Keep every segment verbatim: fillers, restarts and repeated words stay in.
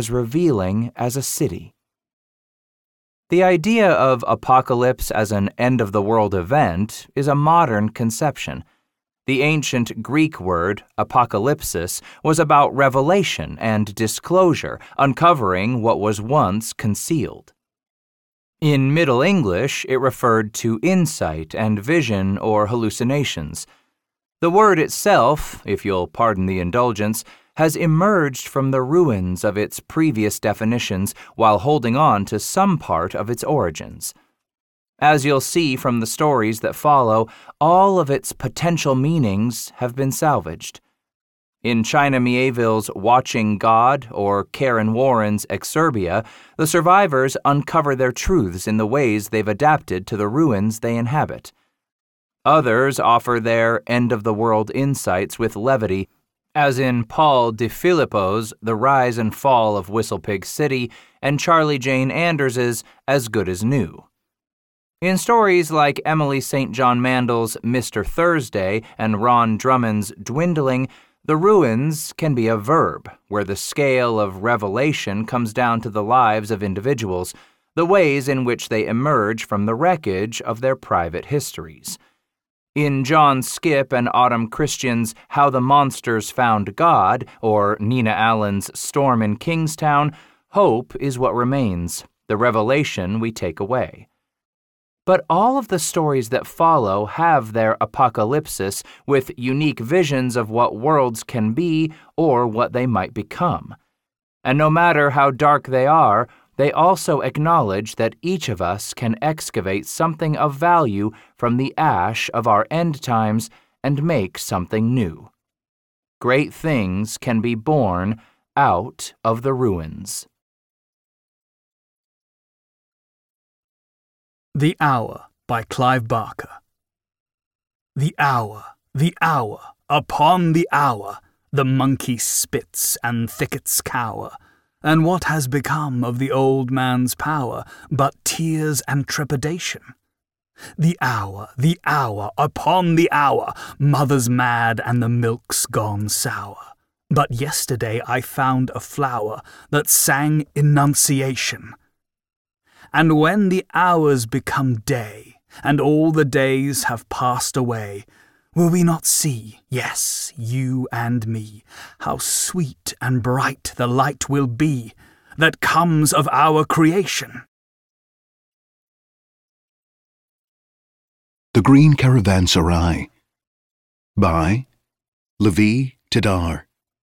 as revealing as a city. The idea of apocalypse as an end-of-the-world event is a modern conception. The ancient Greek word, apocalypsis, was about revelation and disclosure, uncovering what was once concealed. In Middle English, it referred to insight and vision or hallucinations. The word itself, if you'll pardon the indulgence, has emerged from the ruins of its previous definitions while holding on to some part of its origins. As you'll see from the stories that follow, all of its potential meanings have been salvaged. In China Miéville's Watching God or Karen Warren's Exurbia, the survivors uncover their truths in the ways they've adapted to the ruins they inhabit. Others offer their end-of-the-world insights with levity, as in Paul de Filippo's The Rise and Fall of Whistlepig City and Charlie Jane Anders's As Good as New. In stories like Emily Saint John Mandel's Mister Thursday and Ron Drummond's Dwindling, the ruins can be a verb, where the scale of revelation comes down to the lives of individuals, the ways in which they emerge from the wreckage of their private histories. In John Skip and Autumn Christian's How the Monsters Found God, or Nina Allen's Storm in Kingstown, hope is what remains, the revelation we take away. But all of the stories that follow have their apocalypsis with unique visions of what worlds can be or what they might become. And no matter how dark they are, they also acknowledge that each of us can excavate something of value from the ash of our end times and make something new. Great things can be born out of the ruins. The Hour by Clive Barker. The hour, the hour, upon the hour, the monkey spits and thickets cower, and what has become of the old man's power but tears and trepidation? The hour, the hour, upon the hour, mother's mad and the milk's gone sour. But yesterday I found a flower that sang enunciation. And when the hours become day, and all the days have passed away, will we not see, yes, you and me, how sweet and bright the light will be that comes of our creation? The Green Caravanserai by Levi Tidhar.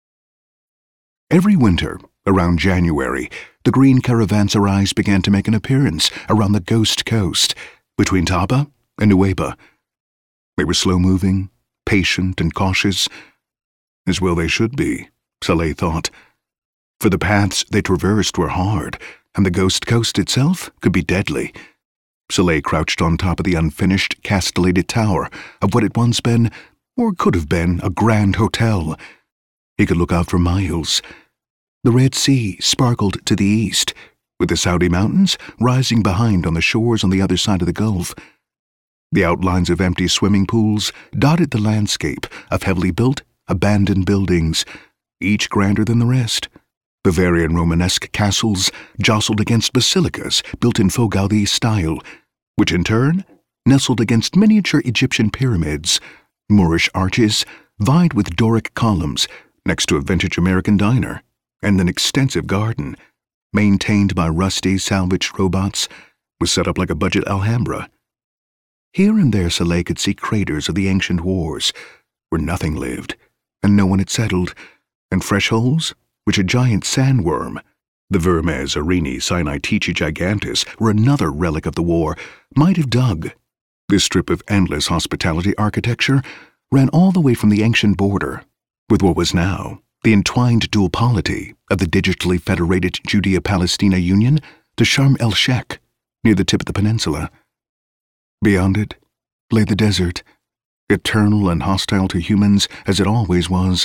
Every winter, around January, the green caravanserais began to make an appearance around the Ghost Coast, between Taba and Nuweiba. They were slow-moving, patient and cautious, as well they should be, Saleh thought, for the paths they traversed were hard, and the Ghost Coast itself could be deadly. Saleh crouched on top of the unfinished, castellated tower of what had once been, or could have been, a grand hotel. He could look out for miles. The Red Sea sparkled to the east, with the Saudi mountains rising behind on the shores on the other side of the Gulf. The outlines of empty swimming pools dotted the landscape of heavily built, abandoned buildings, each grander than the rest. Bavarian Romanesque castles jostled against basilicas built in Faux Gaudi style, which in turn nestled against miniature Egyptian pyramids. Moorish arches vied with Doric columns next to a vintage American diner, and an extensive garden, maintained by rusty, salvaged robots, was set up like a budget Alhambra. Here and there Saleh could see craters of the ancient wars, where nothing lived, and no one had settled, and fresh holes which a giant sandworm, the Vermes arini sinitici gigantis, were another relic of the war, might have dug. This strip of endless hospitality architecture ran all the way from the ancient border, with what was now the entwined dual polity of the digitally federated Judea-Palestina Union, to Sharm el-Sheikh, near the tip of the peninsula. Beyond it lay the desert, eternal and hostile to humans as it always was.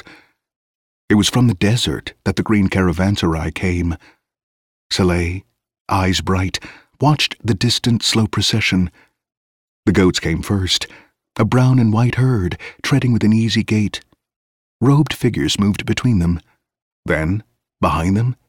It was from the desert that the green caravanserai came. Saleh, eyes bright, watched the distant, slow procession. The goats came first, a brown and white herd treading with an easy gait. Robed figures moved between them. Then, behind them,